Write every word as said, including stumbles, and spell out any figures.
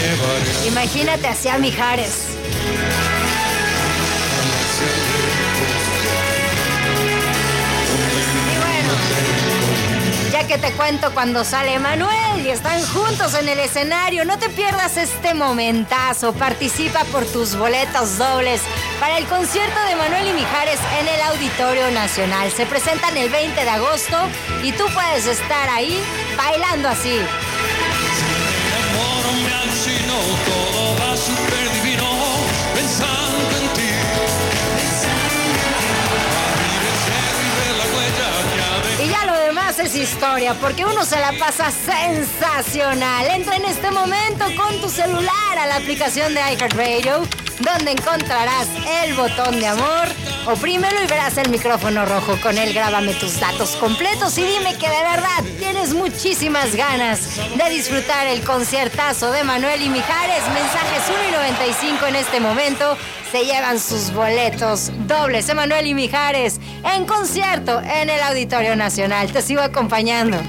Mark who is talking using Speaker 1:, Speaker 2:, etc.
Speaker 1: Imagínate hacia Mijares. Y bueno, ya que te cuento cuando sale Manuel y están juntos en el escenario, no te pierdas este momentazo. Participa por tus boletos dobles para el concierto de Manuel y Mijares en el Auditorio Nacional. Se presentan el veinte de agosto y tú puedes estar ahí bailando así.
Speaker 2: Todo va súper divino, pensando en ti.
Speaker 1: Y ya lo demás es historia, porque uno se la pasa sensacional. Entra en este momento con tu celular a la aplicación de iHeartRadio, donde encontrarás el botón de amor. Oprímelo y verás el micrófono rojo. Con él grábame tus datos completos y dime que de verdad tienes muchísimas ganas de disfrutar el conciertazo de Manuel y Mijares. Mensajes uno y noventa y cinco en este momento se llevan sus boletos dobles de Manuel y Mijares en concierto en el Auditorio Nacional. Te sigo acompañando.